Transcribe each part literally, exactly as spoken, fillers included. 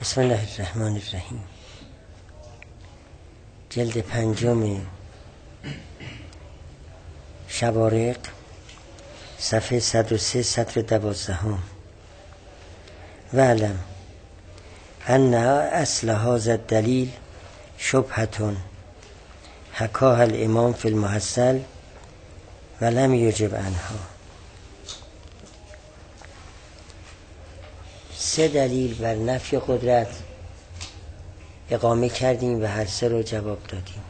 بسم الله الرحمن الرحیم. جلد پنجم شوارق، صفحه صد و سه، سطر دوازدهم. وعلم ان اصل هذا الدلیل شبهة حکاها الامام فی المحصل ولم یجب عنها. سه دلیل بر نفی قدرت اقامه کردیم و هر سه رو جواب دادیم.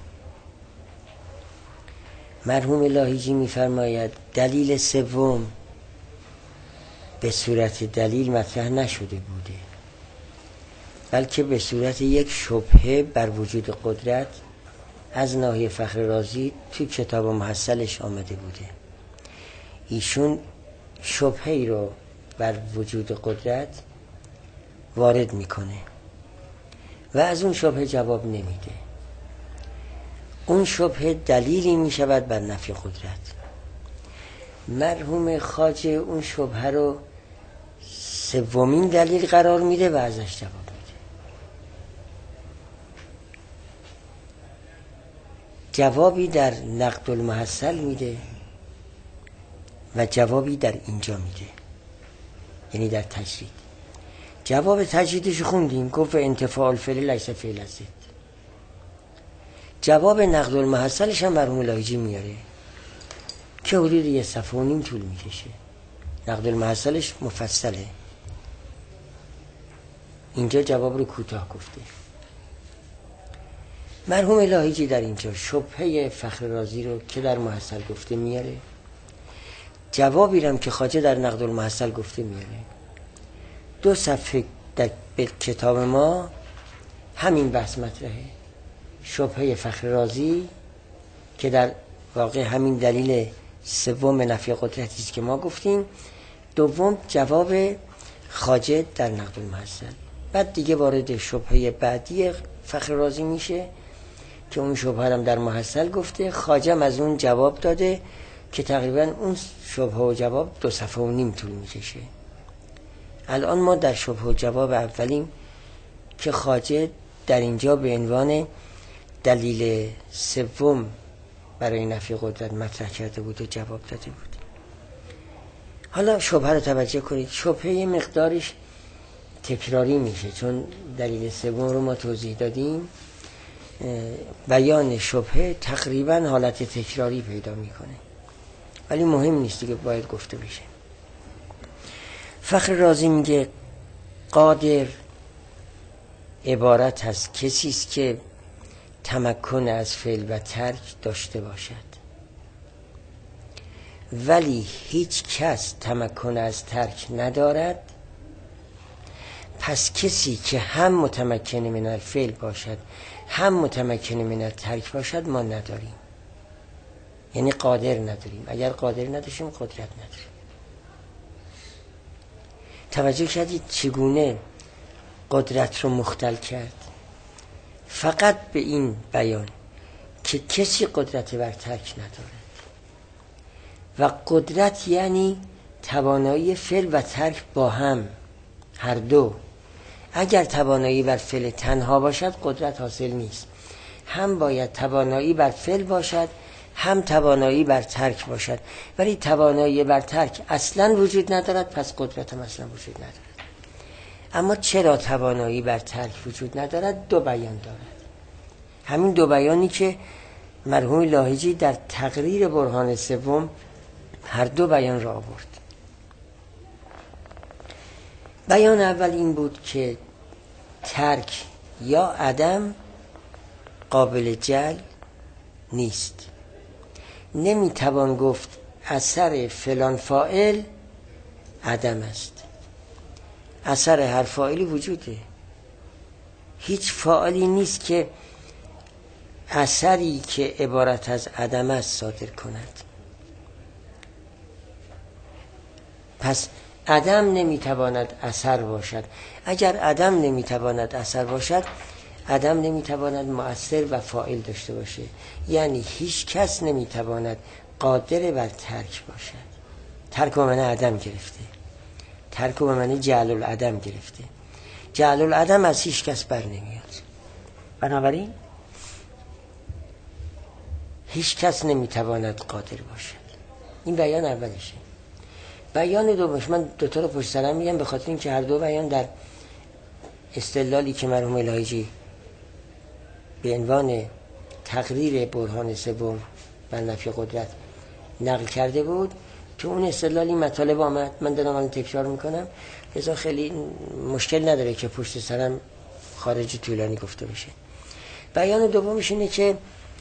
مرحوم لاهیجی می‌فرماید دلیل سوم به صورت دلیل مطرح نشده بوده، بلکه به صورت یک شبهه بر وجود قدرت از ناحیه فخر رازی تو کتاب محصلش آمده بوده. ایشون شبهه‌ای رو بر وجود قدرت وارد میکنه و از اون شبهه جواب نمیده. اون شبهه دلیلی میشود بر نفی قدرت. مرحوم خواجه اون شبهه رو سومین دلیل قرار میده و ازش جواب میده. جوابی در نقد المحصل میده و جوابی در اینجا میده، یعنی در تجرید. جواب تجریدش خوندیم، گفت انتفاع الفعل لیس فعل ضد. جواب نقد المحصلش هم مرحوم لاهیجی میاره که حدود یه صفحه و نیم طول میکشه. نقد المحصلش مفصله، اینجا جواب رو کوتاه گفته. مرحوم لاهیجی در اینجا شبهه فخر رازی رو که در محصل گفته میاره، جوابی رو هم که خواجه در نقد المحصل گفته میاره. دو صفحه در کتاب ما همین بحث مطرحه، شبهه فخر رازی که در واقع همین دلیل سوم نفی قدرتی است که ما گفتیم، دوم جواب خواجه در نقد المحصل. بعد دیگه وارد شبهه بعدی فخر رازی میشه که اون شبهه هم در محصل گفته، خواجه از اون جواب داده که تقریبا اون شبهه و جواب دو صفحه و نیم طول میکشه. الان ما در شبهه و جواب اولیم که خواجه در اینجا به عنوان دلیل سوم برای نفی قدرت مطرح کرده بود و جواب داده بود. حالا شبهه رو توجه کنید. شبهه مقدارش تکراری میشه، چون دلیل سوم رو ما توضیح دادیم. بیان شبهه تقریبا حالت تکراری پیدا میکنه، ولی مهم نیست دیگه، باید گفته بشه. فخر رازی میگه قادر عبارت از کسی است که تمکن از فعل و ترک داشته باشد، ولی هیچ کس تمکن از ترک ندارد. پس کسی که هم متمکن من الفعل باشد هم متمکن من الترک باشد ما نداریم، یعنی قادر نداریم. اگر قادر نداشتیم قدرت نداریم. توجه کردید چگونه قدرت رو مختل کرد؟ فقط به این بیان که کسی قدرت بر ترک ندارد، و قدرت یعنی توانایی فعل و ترک با هم، هر دو. اگر توانایی بر فعل تنها باشد قدرت حاصل نیست، هم باید توانایی بر فعل باشد هم توانایی بر ترک باشد. ولی توانایی بر ترک اصلا وجود ندارد، پس قدرت هم اصلا وجود ندارد. اما چرا توانایی بر ترک وجود ندارد؟ دو بیان دارد. همین دو بیانی که مرحوم لاهیجی در تقریر برهان سوم هر دو بیان را آورد. بیان اول این بود که ترک یا عدم قابل جعل نیست. نمیتوان گفت اثر فلان فاعل عدم است. اثر هر فاعلی وجوده. هیچ فاعلی نیست که اثری که عبارت از عدم است صادر کند. پس عدم نمیتواند اثر باشد. اگر عدم نمیتواند اثر باشد، عدم نمیتواند مؤثر و فاعل داشته باشه. یعنی هیچ کس نمیتواند قادر بر ترک باشد. ترک به معنی عدم گرفته، ترک به معنی جعل العدم گرفته. جعل العدم از هیچ کس بر نمیاد. بنابراین هیچ کس نمیتواند قادر باشد. این بیان اولشه. بیان دومش من دوتا رو پشت سرم میگم به خاطر اینکه هر دو بیان در استدلالی که مرحوم الهیجی به عنوان تقریر برهان سوم بر نفی قدرت نقل کرده بود، تو اون استدلالی مطالب آمد، من دارم الان تکرار میکنم، لذا خیلی مشکل نداره که پشت سرم خارج طولانی گفته بشه. بیان دومش اینه که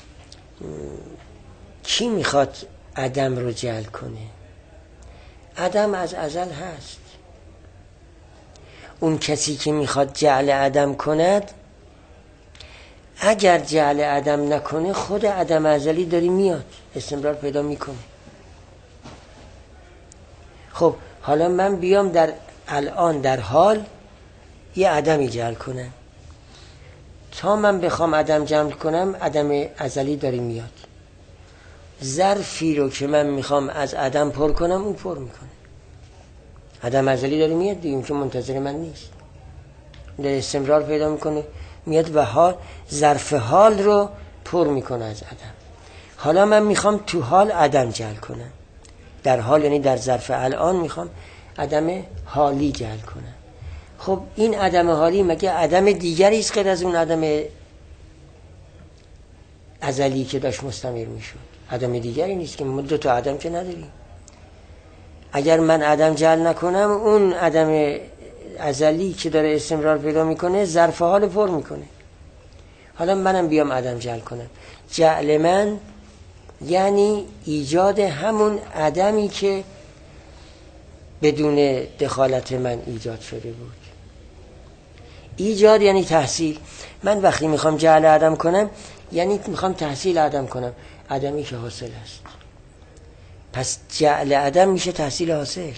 کی میخواد عدم رو جعل کنه؟ عدم از ازل هست. اون کسی که میخواد جعل عدم کند، اگر جعل عدم نکنه خود عدم ازلی داری میاد، استمرار پیدا میکنه. خب حالا من بیام در الان در حال یه عدمی جعل کنم، تا من بخوام عدم جمع کنم عدم ازلی داری میاد. ظرفی رو که من میخوام از عدم پر کنم اون پر میکنه، عدم ازلی داری میاد دیگه، که منتظر من نیست، در استمرار پیدا میکنه میاد و حال ظرف حال رو پر میکنه از عدم. حالا من میخوام تو حال عدم جعل کنم، در حال یعنی در ظرف الان میخوام عدم حالی جعل کنم. خب این عدم حالی مگه عدم دیگری است غیر از اون عدم ازلی که داشت مستمر میشد؟ عدم دیگری نیست که، ما دو تا عدم که نداریم. اگر من عدم جعل نکنم اون عدم ازلی که داره استمرار پیدا میکنه ظرف حال پر میکنه. حالا منم بیام عدم جعل کنم، جعل من یعنی ایجاد همون عدمی که بدون دخالت من ایجاد شده بود. ایجاد یعنی تحصیل. من وقتی میخوام جعل عدم کنم یعنی میخوام تحصیل عدم کنم، عدمی که حاصل است. پس جعل عدم میشه تحصیل حاصل،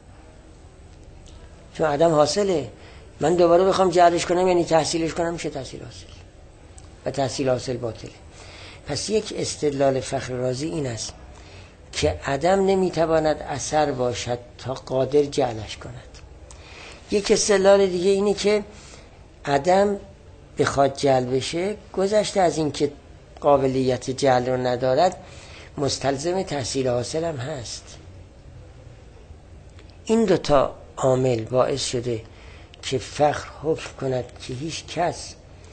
چون عدم حاصله. من دوباره بخوام جعلش کنم یعنی تحصیلش کنم، میشه تحصیل حاصل و تحصیل حاصل باطله. پس یک استدلال فخر رازی این است که عدم نمیتواند اثر باشد تا قادر جعلش کند. یک استدلال دیگه اینه که عدم بخواد جعل بشه، گذشته از این که قابلیت جعل رو ندارد، مستلزم تحصیل حاصل هم هست. این دوتا عامل باعث شده که فخر حکم کند که هیچ کس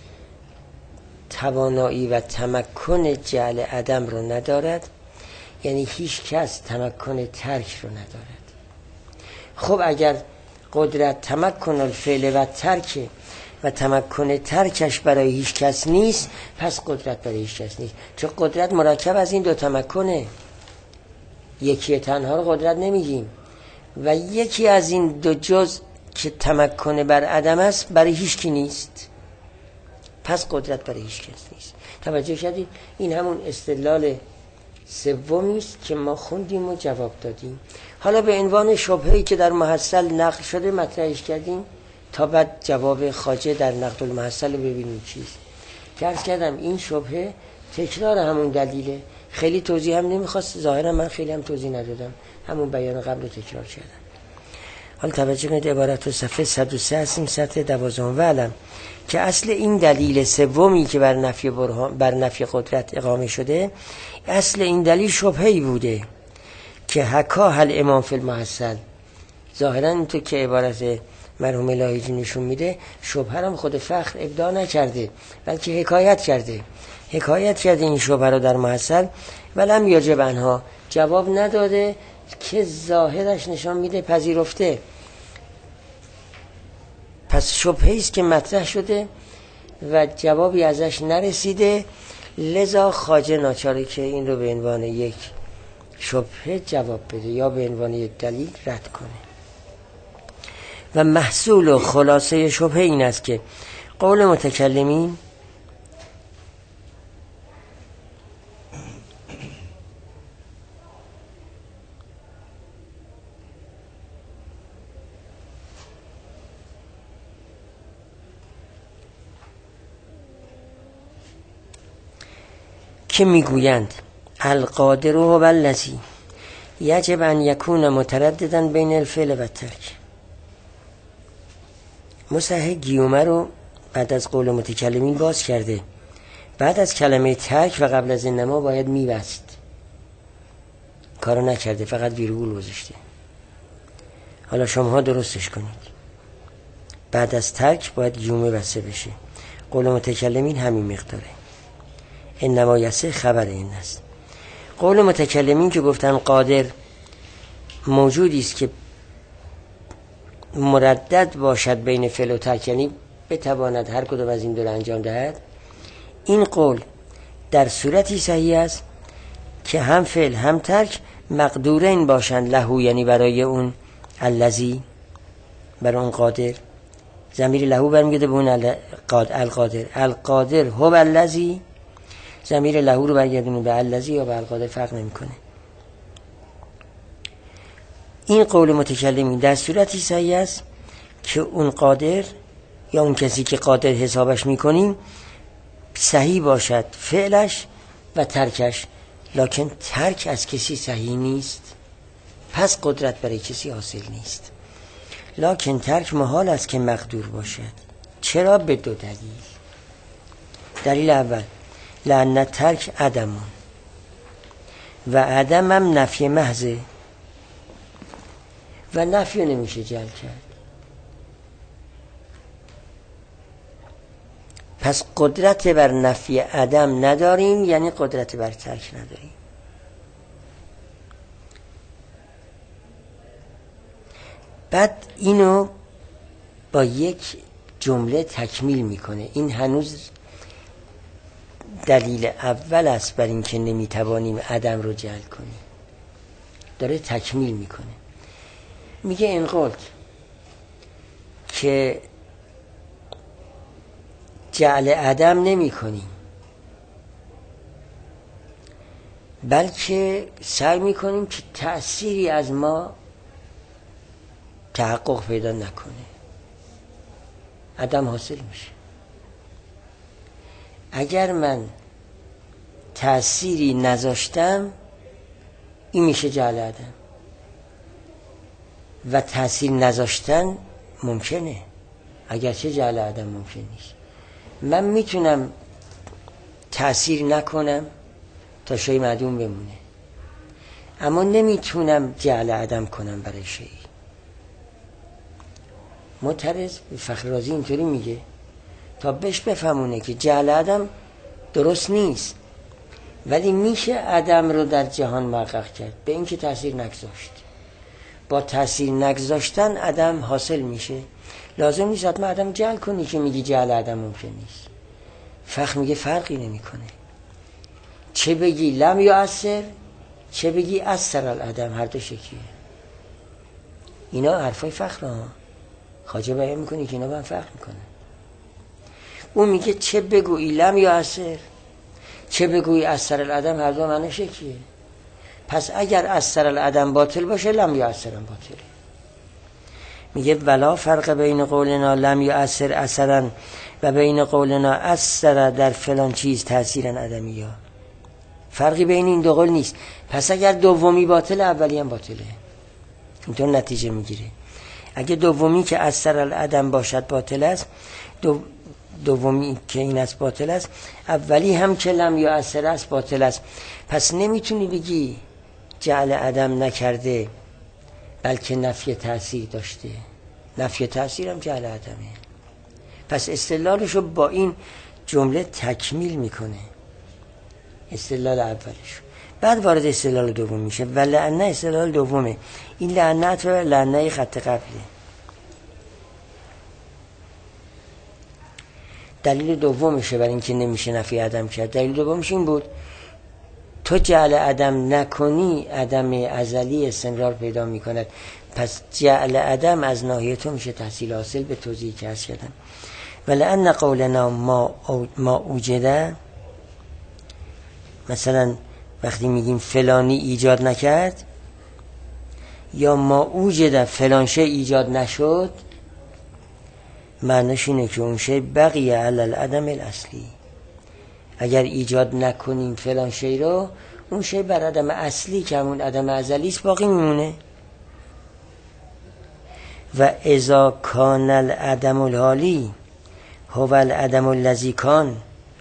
توانایی و تمکن جعل عدم رو ندارد، یعنی هیچ کس تمکن ترک رو ندارد. خب اگر قدرت تمکن الفعل و ترک و تمکن ترکش برای هیچ کس نیست، پس قدرت برای هیچ کس نیست، چون قدرت مرکب از این دو تمکنه. یکی تنها رو قدرت نمیگیم و یکی از این دو جز که تمکن بر عدم است برای هیچ کی نیست، پس قدرت برای هیچ کس نیست. توجه کردید؟ این همون استدلال سومی است که ما خوندیم و جواب دادیم. حالا به عنوان شبهه‌ای که در محصل نقل شده مطرحش کردیم تا بعد جواب خواجه در نقد المحصل رو ببینیم چیست. که عرض کردم این شبهه تکرار همون دلیله، خیلی توضیح هم نمیخواست، ظاهرا من خیلی هم توضیح ندادم، همون بیان قبل رو تکرار کردم. حالا توجه کنید، عبارت رو صفحه صد و سه هستیم، سطر دوازدهم. و علم که اصل این دلیل سومی که بر نفی برهان بر نفی قدرت اقامه شده، اصل این دلیل شبهه‌ای بوده که حکا هل امام فی المحصل. ظاهرا این تو که عبارت مرحوم الهیجی نشون میده، شبهه هم خود فخر ابداع نکرده بلکه حکایت کرده حکایت کرده این شبهه رو در محصل، ولم یجب عنها، جواب نداده که ظاهرش نشان میده پذیرفته. پس شبهه‌ای است که مطرح شده و جوابی ازش نرسیده، لذا خواجه ناچاره که این رو به عنوان یک شبهه جواب بده یا به عنوان یک دلیل رد کنه. و محصول و خلاصه شبهه این است که قول متکلمین که میگویند القادر هو الذی یجب ان یکون مترددا بین الفعل و الترک. مصحح گیومه رو بعد از قول متکلمین باز کرده. بعد از کلمه ترک و قبل از انما باید میبست، کارو نکرده، فقط ویرگول گذاشته. حالا شماها درستش کنید. بعد از ترک باید گیومه بسته بشه. قول متکلمین همین مقداره. انما یسه خبر این است. قول متکلمین که گفتن قادر موجودی است که مردد باشد بین فعل و ترک، یعنی بتواند هر کدوم از این دو را انجام دهد، این قول در صورتی صحیح است که هم فعل هم ترک مقدورین باشند لهو، یعنی برای اون الذی، برای اون قادر. ضمیر لهو برمیگرده به اون القادر. القادر هو الذی، ضمیر لهو رو برگردونه به الذی یا به القادر، فرق نمیکنه. این قول متکلمین در صورتی صحیح است که اون قادر یا اون کسی که قادر حسابش میکنیم صحیح باشد فعلش و ترکش، لکن ترک از کسی صحیح نیست، پس قدرت برای کسی حاصل نیست. لکن ترک محال است که مقدور باشد. چرا؟ به دو دلیل. دلیل اول، لأن ترک عدمون و عدم هم نفی محضه و نفی نمیشه جعل کرد. پس قدرت بر نفی عدم نداریم، یعنی قدرت بر ترک نداریم. بعد اینو با یک جمله تکمیل میکنه. این هنوز دلیل اول است بر این که نمیتوانیم عدم رو جعل کنیم. داره تکمیل میکنه. میگه این قلت که جعل عدم نمی کنیم، بلکه سعی میکنیم که تأثیری از ما تحقق پیدا نکنه، عدم حاصل میشه. اگر من تأثیری نذاشتم این میشه جعل عدم، و تأثیر نذاشتن ممکنه، اگرچه جعل عدم ممکن نیست. من میتونم تأثیر نکنم تا شی معدوم بمونه، اما نمیتونم جعل عدم کنم برای شی. معترض فخر رازی اینطوری میگه تا بهش بفهمونه که جعل عدم درست نیست، ولی میشه عدم رو در جهان محقق کرد به اینکه تأثیر نگذاشت. با تأثیر نگذاشتن عدم حاصل میشه. لازم نیست حتما عدم جعل کنی که میگی جعل عدم ممکن نیست. فخر میگه فرقی نمیکنه، چه بگی لم یا اثر، چه بگی اثر العدم، هر دو شکلیه. اینا حرفای فخر ها، خواجه بیان میکنی که اینا با هم فرق میکنه. اون میگه چه بگویی لم یا اثر، چه بگویی اثر العدم، هر دو معنی شکلیه. پس اگر اثر العدم باطل باشه لم یا اثرم باطله. میگه ولا فرق بین قولنا لم یؤثر اثرا و بین قولنا اثر در فلان چیز تأثیرا عدمی ها. فرقی بین این دو قول نیست. پس اگر دومی باطل اولی هم باطله. اینطور نتیجه میگیره. اگه دومی که اثر العدم باشد باطل است، دو دومی که این است باطل است، اولی هم که لم یؤثر است باطل است. پس نمیتونی بگی جعل عدم نکرده بلکه نفی تأثیر داشته. نفی تأثیر هم جعل عدمه. پس استدلالشو با این جمله تکمیل میکنه، استدلال اولش. بعد وارد استدلال دوم میشه و لعنه استدلال دومه. این لعنت و لعنه خط قبله. دلیل دومشه برای اینکه نمیشه نفی عدم کرد. دلیل دومش این بود تو جعل عدم نکنی عدم ازلی استمرار پیدا میکند. پس جعل عدم از ناحیه تو میشه تحصیل حاصل به توضیحی که عرض کردم. ولأن قولنا ما ما اوجده، مثلا وقتی میگیم فلانی ایجاد نکرد یا ما اوجده فلان شی ایجاد نشد، معنیش اینه که اون شی بقیه علی العدم الاصلی. اگر ایجاد نکنیم فلان شی رو، اون شی بر عدم اصلی که همون عدم ازلی است باقی میمونه. و اذا کان العدم الحالی هو العدم الذی کان.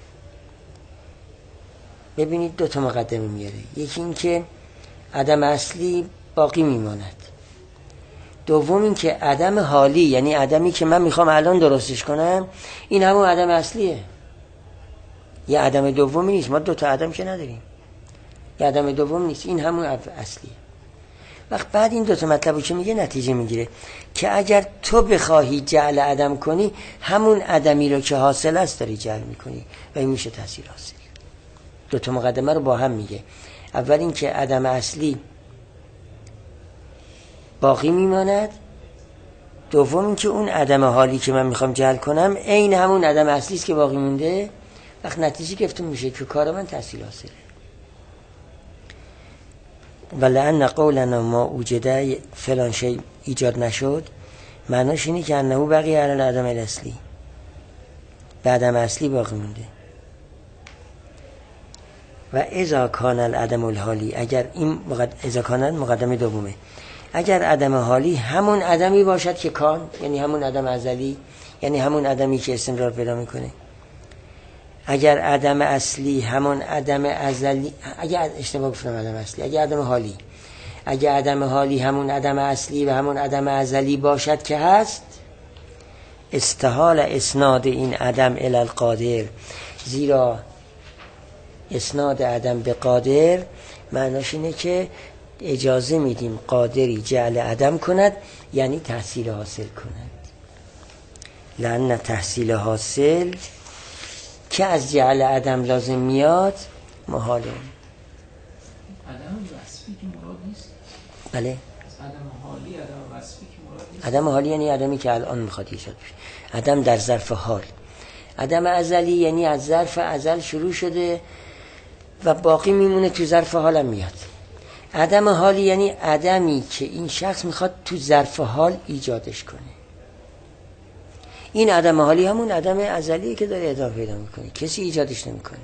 ببینید دو تا مقدمه میاره. یکی این که عدم اصلی باقی میماند، دوم این که عدم حالی یعنی عدمی که من میخوام الان درستش کنم این همون عدم اصلیه، یه عدم دومی نیست. ما دو تا عدم که نداریم، یه عدم دوم نیست، این همون اصلیه. وقت بعد این دو تا مطلبو که میگه نتیجه میگیره که اگر تو بخواهی جعل عدم کنی همون عدمی رو که حاصل است داری جعل میکنی و این میشه تاثیر حاصل. دو تا مقدمه رو با هم میگه. اول این که عدم اصلی باقی میماند، دوم این که اون عدم حالی که من میخوام جعل کنم عین همون عدم اصلی است که باقی مونده. وقت نتیجه گرفته میشه که کار من تحصیل حاصله. ولأن قولنا ما اوجده فلان شی ایجاد نشد معناش اینه که انه بقیه علی العدم الاصلی، به عدم اصلی باقی مونده. و اذا کان العدم الحالی، اگر این مقد... اذا کان مقدمه دومه، اگر عدم حالی همون عدمی باشد که کان، یعنی همون عدم ازلی، یعنی همون عدمی که استمرار پیدا میکنه. اگر عدم اصلی همون عدم ازلی، اگر اشتباه گفتم عدم اصلی، اگر عدم حالی، اگر عدم حالی همون عدم اصلی و همون عدم ازلی باشد که هست، استحال اسناد این عدم الی القادر، زیرا اسناد عدم به قادر معناش اینه که اجازه میدیم قادری جعل عدم کند، یعنی تحصیل حاصل کند. لأن تحصیل حاصل که از جعل عدم لازم میاد محاله. عدم وصفی که مراد نیست. بله. عدم حالی عدم وصفی که مراد نیست. عدم حالی یعنی عدمی که الان میخواد ایجاد بشه. عدم در ظرف حال. عدم ازلی یعنی از ظرف ازل شروع شده و باقی میمونه تو ظرف حالم میاد. عدم حالی یعنی عدمی که این شخص میخواد تو ظرف حال ایجادش کنه. این عدم حالی همون عدم ازلیه که داره ادامه پیدا میکنه، کسی ایجادش نمیکنه.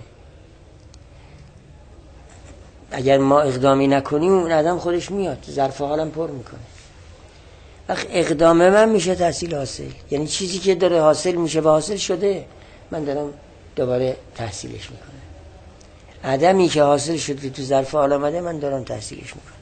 اگر ما اقدامی نکنیم اون عدم خودش میاد، ظرف حالم پر میکنه. وقت اقدام من میشه تحصیل حاصل، یعنی چیزی که داره حاصل میشه و حاصل شده من دارم دوباره تحصیلش میکنم. عدمی که حاصل شده تو ظرف حال آمده من دارم تحصیلش میکنم.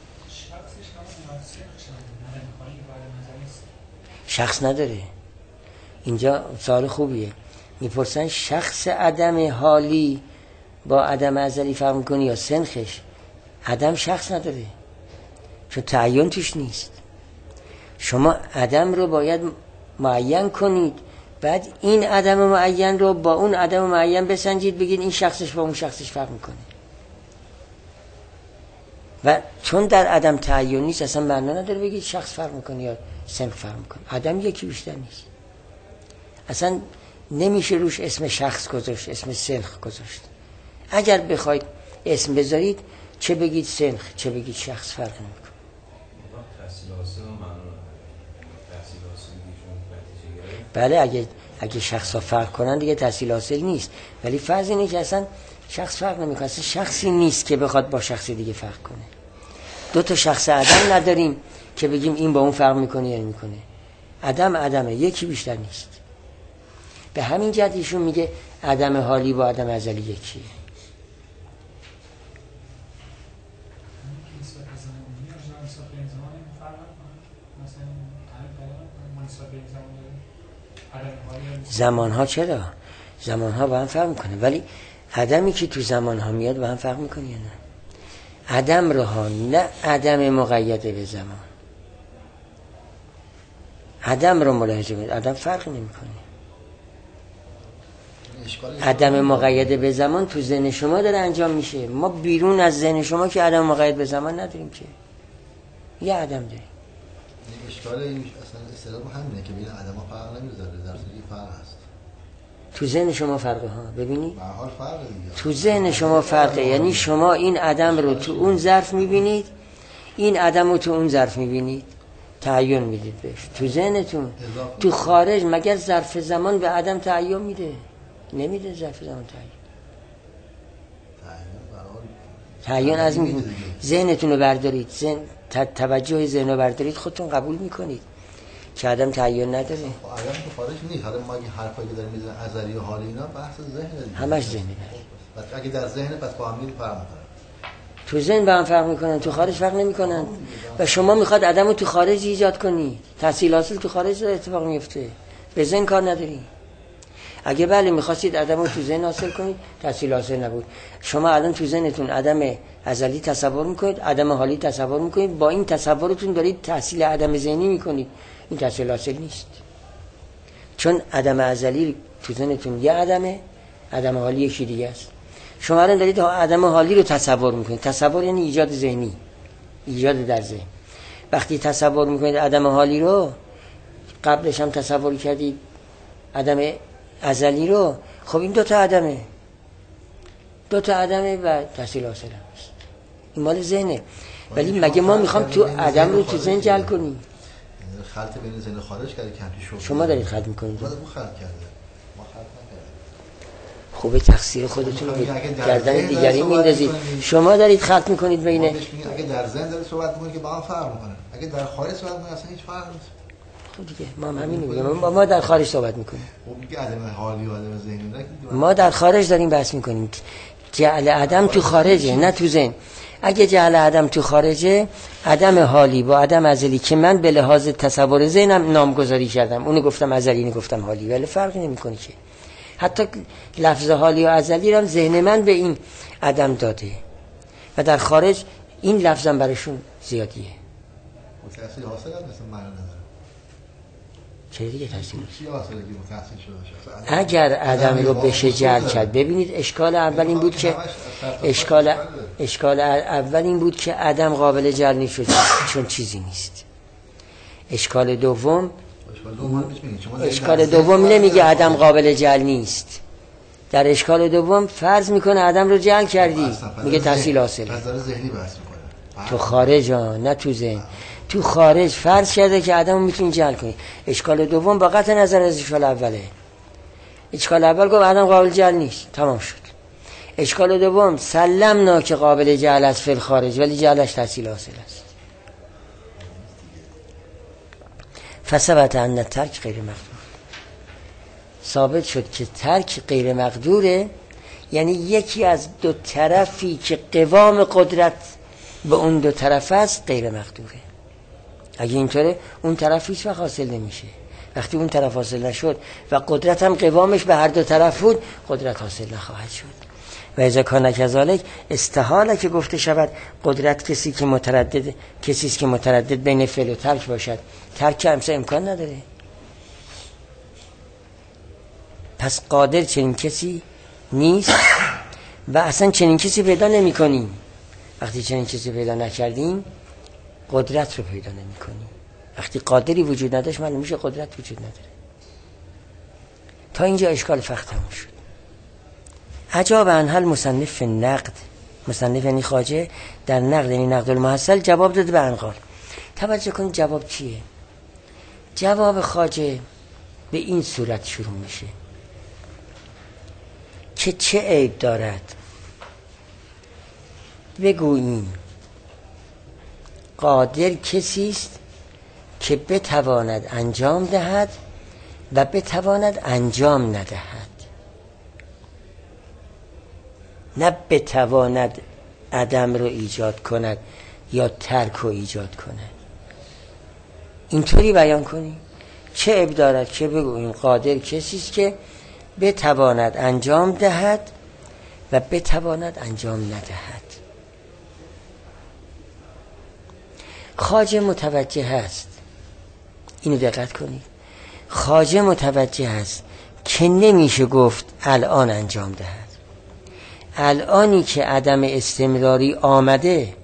شخص نداره. اینجا سوال خوبیه. میپرسن شخص عدم حالی با عدم ازلی فرق میکنی یا سنخش؟ عدم شخص نداره چون تعین توش نیست. شما عدم رو باید معین کنید، بعد این عدم معین رو با اون عدم معین بسنجید، بگید این شخصش با اون شخصش فرق میکنه. و چون در عدم تعین نیست اصلا معنا نداره بگید شخص فرق میکنه یا سنخ فرق میکنه. عدم یکی بیشتر نیست، اصلا نمیشه روش اسم شخص گذاشت، اسم سنخ گذاشت. اگر بخواید اسم بذارید چه بگید سنخ چه بگید شخص فرق نمیکنه. بله اگه اگه شخص ها فرق کنن دیگه تحصیل حاصل نیست، ولی فرض اینه که اصلا شخص فرق نمیکنه، اصلا شخصی نیست که بخواد با شخص دیگه فرق کنه. دو تا شخص عدم نداریم که بگیم این با اون فرق میکنه یا نمیکنه. عدم عدمه، یکی بیشتر نیست. به همین جهت ایشون میگه عدم حالی با عدم ازلی یکیه. زمانها چرا؟ زمانها با هم فرق میکنه، ولی عدمی که تو زمانها میاد با هم فرق میکنه یا نه؟ عدم رو ها، نه عدم مقیده به زمان. عدم رو ملاحظه کنید، عدم فرق نمیکنه. عدم مقیده به زمان تو ذهن شما داره انجام میشه، ما بیرون از ذهن شما که عدم مقید به زمان نداریم که، یه عدم داریم. اشکال این اصلا استدلال همینه که بین عدم‌ها فرق نمیذاره، در صورتی فرق هست. تو ذهن شما فرقه ها، ببینید به هر حال فرق دیگه. تو ذهن شما فرقه، یعنی شما این عدم رو تو اون ظرف میبینید، این عدم رو تو اون ظرف میبینید، تعین میدید بهش تو ذهنتون. تو خارج مگر ظرف زمان به عدم تعین میده؟ نمیده ظرف زمان تعین. تعین از ذهنتون رو بردارید، ذهن توجه ذهن رو بردارید، خودتون قبول میکنید که عدم تعین نداره. عدم تو خارج نیست. حالا ما این حرفایی که داریم میزنیم ازلی و حالی اینا بحث ذهنه. همش ذهنه. پس اگه در ذهن پس با هم فرق میکنن. تو ذهن با هم فرق میکنن، تو خارج فرق نمیکنن. و شما میخواد عدم رو تو خارج ایجاد کنی. تحصیل حاصل تو خارج اتفاق میفته. به ذهن کار نداری. اگه بله میخواستید عدم رو تو ذهن حاصل کنید، تحصیل حاصل نبود. شما الان تو ذهنتون عدم ازلی تصور میکنید، عدم حالی تصور میکنید، با این تصورتون دارید تحصیل عدم ذهنی میکنید. این تحصیل حاصل نیست. چون عدم ازلی تو ذهنتون یه عدمه، عدم حالی یکی دیگه است. شما الان دارید عدم حالی رو تصور میکنید. تصور یعنی ایجاد ذهنی، ایجاد در ذهن. وقتی تصور میکنید عدم حالی رو، قبلش هم تصور کردید عدم ازلی رو، خب این دو تا عدمه، دو تا عدمه و تحصیل حاصل هست. این مال ذهنه. ولی مگه ما میخوام تو عدم رو تو ذهن جعل کنیم؟ خلط بین ذهن خارج کرده کمپی شو. شما دارید خلط میکنید. ما خلط کرده. ما خلط نکردیم. خوبه تقصیر خودتون رو گردن دیگری میندازید. شما دارید خلط میکنید بین. اگه در ذهن دارید صحبت میکنید که با هم فرق میکنه. اگه در خارج صحبت میکنید اصلا هیچ فرقی نیست. خب دیگه ما هم همین میگیم. ما, ما در خارج صحبت میکنیم. خب میگه عدم حالی و عدم ذهنی. ما در خارج داریم بحث میکنیم. جعل عدم تو خارجه نه تو ذهن. اگه جعل عدم تو خارجه، عدم حالی با عدم ازلی که من به لحاظ تصور ذهنم نامگذاری کردم، اونو گفتم ازلی، اینو گفتم حالی، ولی فرقی نمیکنه که. حتی لفظ حالی و ازلی هم ذهن من به این عدم داده و در خارج این لفظم براشون زیادیه. تحصیل حاصل هم مثل معنی نداره. چه دیگه تحصیل؟ چی حاصله که تحصیل شده؟ اگر عدم رو بشه جعل کرد، ببینید اشکال اول این بود که اشکال اشکال اول این بود که عدم قابل جعل نیست چون چیزی نیست. اشکال دوم اشکال دوم نمیگه عدم قابل جعل نیست. در اشکال دوم فرض میکنه عدم رو جعل کردی، میگه تحصیل حاصل. پس داره ذهنی بحث میکنه. تو خارج ها نه تو ذهن. تو خارج فرض کرده که عدم رو میتونی جعل کنی. اشکال دوم با قطع نظر از اشکال اوله. اشکال اول گفت عدم قابل جعل نیست، تمام شد. اشکال دوم سلمنا که قابل جعل است فی الخارج، ولی جعلش تحصیل حاصل است. فثبت ان ترک غیر مقدور. ثابت شد که ترک غیر مقدوره، یعنی یکی از دو طرفی که قوام قدرت به اون دو طرف است غیر مقدوره. اگه اینطوره اون طرف هیچ وقت حاصل نمیشه. وقتی اون طرف حاصل نشد و قدرت هم قوامش به هر دو طرف بود، قدرت حاصل نخواهد شد. و اذا کان کذالک استحاله که گفته شود قدرت کسی که متردد کسی است که متردد بین فعل و ترک باشد. ترک همسه امکان نداره. پس قادر چنین کسی نیست و اصلا چنین کسی پیدا نمی کنیم. وقتی چنین کسی پیدا نکردیم قدرت رو پیدا نمی کنیم. وقتی قادری وجود نداشت معلوم میشه قدرت وجود نداره. تا اینجا اشکال فقط تموم شد. عجاب انحل مصنف نقد، مصنف یعنی خواجه، در نقد یعنی نقد المحصل جواب داده به انقال. توجه کنید جواب چیه؟ جواب خواجه به این صورت شروع میشه که چه عیب دارد بگوییم قادر کسی است که بتواند انجام دهد و بتواند انجام ندهد، نه بتواند عدم رو ایجاد کند یا ترک رو ایجاد کند. اینطوری بیان کنیم چه عیب دارد که بگوییم قادر کسی است که بتواند انجام دهد و بتواند انجام ندهد. خواجه متوجه هست، اینو دقت کنید، خواجه متوجه هست که نمیشه گفت الان انجام دهد. الانی که عدم استمراری آمده،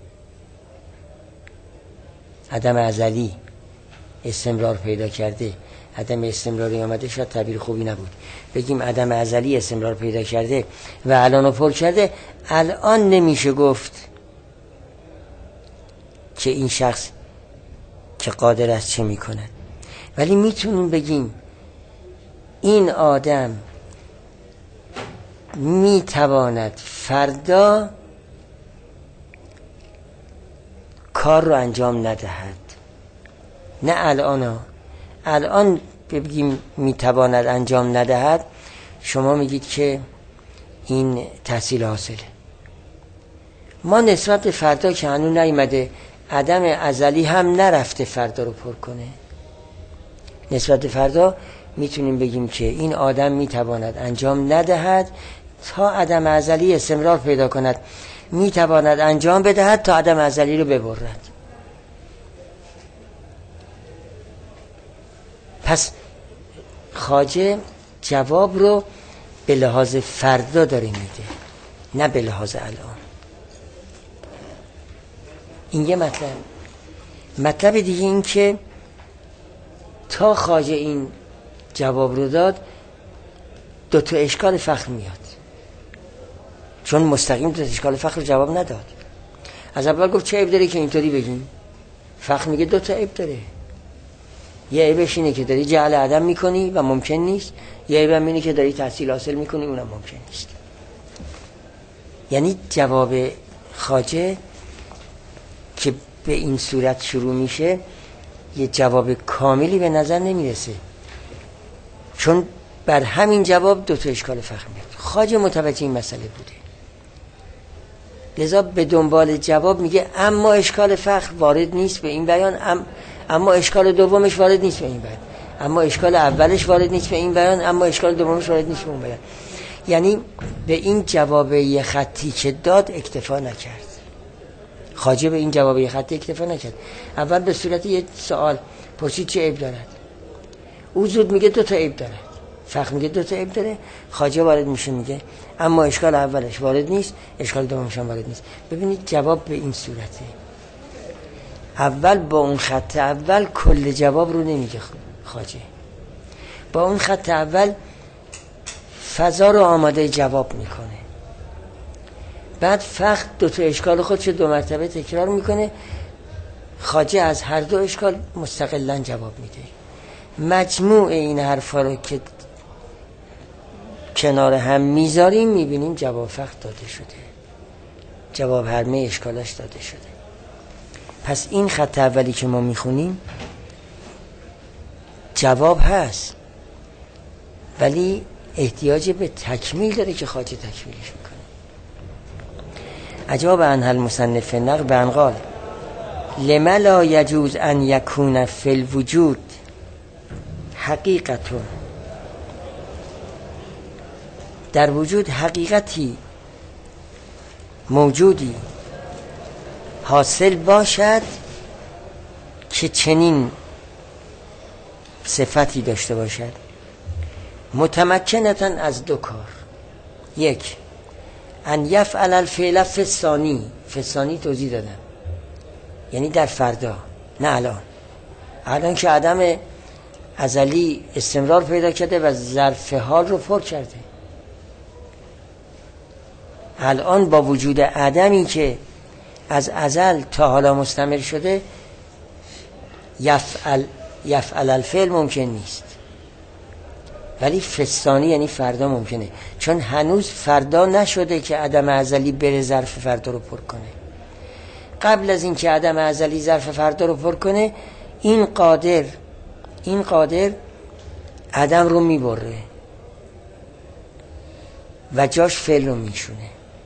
عدم ازلی استمرار پیدا کرده، عدم استمراری آمده، شاید تعبیر خوبی نبود، بگیم عدم ازلی استمرار پیدا کرده و الانو پر کرده، الان نمیشه گفت که این شخص که قادر است چه میکند، ولی میتونیم بگیم این آدم میتواند فردا کار رو انجام ندهد، نه الان، الان بگیم میتواند انجام ندهد، شما میگید که این تحصیل حاصله. ما نسبت به فردا که هنوز نیامده، عدم ازلی هم نرفته فردا رو پر کنه. نسبت به فردا میتونیم بگیم که این آدم میتواند انجام ندهد تا عدم ازلی استمرار پیدا کند، میتواند انجام بدهد تا عدم ازلی رو ببرد. پس خواجه جواب رو به لحاظ فردا داره میده، نه به لحاظ الان. این یه مطلب. مطلب دیگه این که تا خواجه این جواب رو داد، دو تا اشکال فخر میاد، چون مستقیم دو تا اشکال فخر رو جواب نداد. از اول گفت چه عیب داره که اینطوری بگیم؟ فخر میگه دو تا عیب داره. یه عیبش اینه که داری جعل عدم میکنی و ممکن نیست، یه عیبم اینه که داری تحصیل حاصل میکنی، اونم ممکن نیست. یعنی جواب خواجه که به این صورت شروع میشه یه جواب کاملی به نظر نمیرسه، چون بر همین جواب دو تا اشکال فخر میاد. خواجه متوجه این مسئله بوده، لذا به دنبال جواب میگه اما اشکال فخر وارد نیست به این بیان، ام اما اشکال دومش وارد نیست به این بیان، اما اشکال اولش وارد نیست به این بیان، اما اشکال دومش وارد نیست به اون بیان. یعنی به این جواب یه خطی که داد اکتفا نکرد. خواجه به این جواب یه خطی اکتفا نکرد. اول به صورت یه سوال پرسید چه عیب دارد، او زود میگه دو تا عیب داره، فخر میگه دو تا عیب داره، خواجه وارد میشه میگه اما اشکال اولش وارد نیست، اشکال دومش هم وارد نیست. ببینید جواب به این صورته. اول با اون خط اول کل جواب رو نمیگه خواجه، با اون خط اول فضا رو آماده جواب میکنه، بعد فخر دو تا اشکال خودش دو مرتبه تکرار میکنه، خواجه از هر دو اشکال مستقلاً جواب میده. مجموع این حرفا رو که کنار هم میذاریم میبینیم جواب فخر داده شده، جواب همه اشکالاش داده شده. پس این خط اولی که ما میخونیم جواب هست، ولی احتیاج به تکمیل داره که خواجه تکمیلش میکنه. اجاب عنه المصنف نقل به ان قال لما لا یجوز ان یکون فی الوجود حقیقتون، در وجود حقیقتی موجودی حاصل باشد که چنین صفتی داشته باشد، متمکنتن از دو کار. یک، ان یفعل الفعل فی الثانی، فی الثانی توضیح دادم یعنی در فردا، نه الان. الان که عدم ازلی استمرار پیدا کرده و ظرف حال رو پر کرده. الان با وجود عدمی که از ازل تا حالا مستمر شده، یفعل یفعل الفعل ممکن نیست، ولی فستانی یعنی فردا ممکنه، چون هنوز فردا نشده که عدم ازلی بره ظرف فردا رو پر کنه. قبل از این که عدم ازلی ظرف فردا رو پر کنه، این قادر این قادر عدم رو میبره و جاش فعل رو میشونه.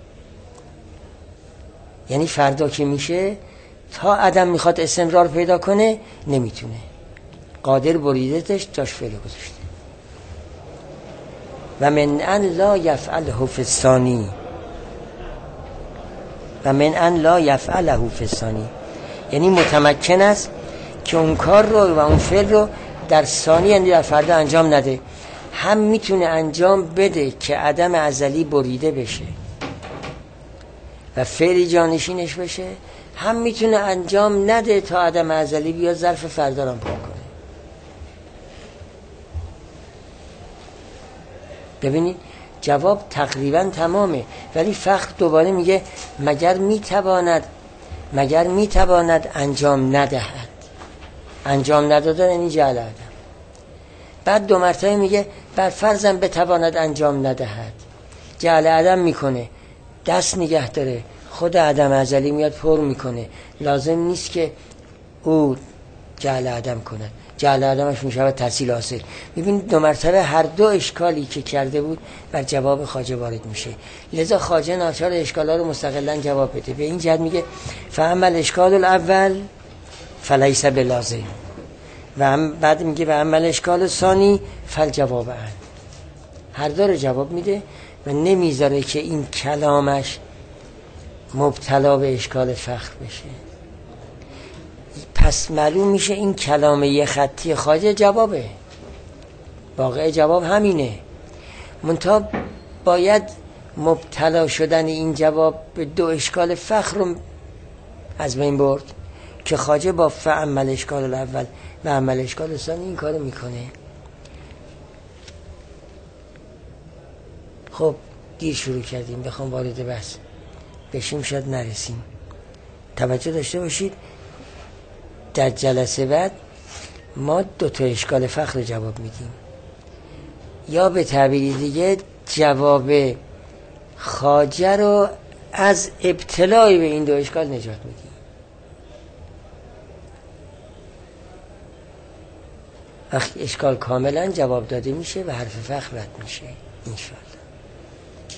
یعنی فردا که میشه تا عدم میخواد استمرار پیدا کنه نمیتونه، قادر بریدتش جاش فعل گذاشته. و من ان لا یفعله فی الثانی، و من ان لا یفعله فی الثانی یعنی متمکن است که اون کار رو و اون فعل رو در ثانی یعنی در فردا انجام نده. هم میتونه انجام بده که عدم ازلی بریده بشه و فعلی جانشینش بشه، هم میتونه انجام نده تا عدم ازلی بیاد ظرف فردا رو پر کنه. ببینید جواب تقریبا تمامه، ولی فخر دوباره میگه مگر میتواند مگر میتواند انجام ندهد. انجام ندادن یعنی جعل عدم. بعد دو مرتبه میگه بر فرضم بتواند انجام ندهد، جعل عدم میکنه، دست نگه داره، خود عدم ازلی میاد پر میکنه، لازم نیست که او جعل عدم کنه. جعل عدمش میشه تحصیل حاصل. میبینید دو مرتبه هر دو اشکالی که کرده بود بر جواب خواجه وارد میشه. لذا خواجه ناچار اشکالا رو مستقلا جواب بده. به این جهت میگه فاما الاشکال الاول فلیس بلازم، و هم بعد میگه و اما الاشکال ثانی فالجواب عن. هر دو رو جواب میده و نمیذاره که این کلامش مبتلا به اشکال فخر بشه. پس معلوم میشه این کلام یه خطی خواجه جوابه، واقع جواب همینه، منتها باید مبتلا شدن این جواب به دو اشکال فخر رو از بین برد که خواجه با فاما الاشکال الاول و اما الاشکال ثانی این کارو میکنه. خب دیر شروع کردیم، بخوام وارد بحث بشیم شاید نرسیم. توجه داشته باشید در جلسه بعد ما دو تا اشکال فخر جواب میدیم، یا به تعبیری دیگه جواب خواجه رو از ابتلای به این دو اشکال نجات میدیم. وقتی اشکال کاملا جواب داده میشه و حرف فخر رد میشه انشاءالله.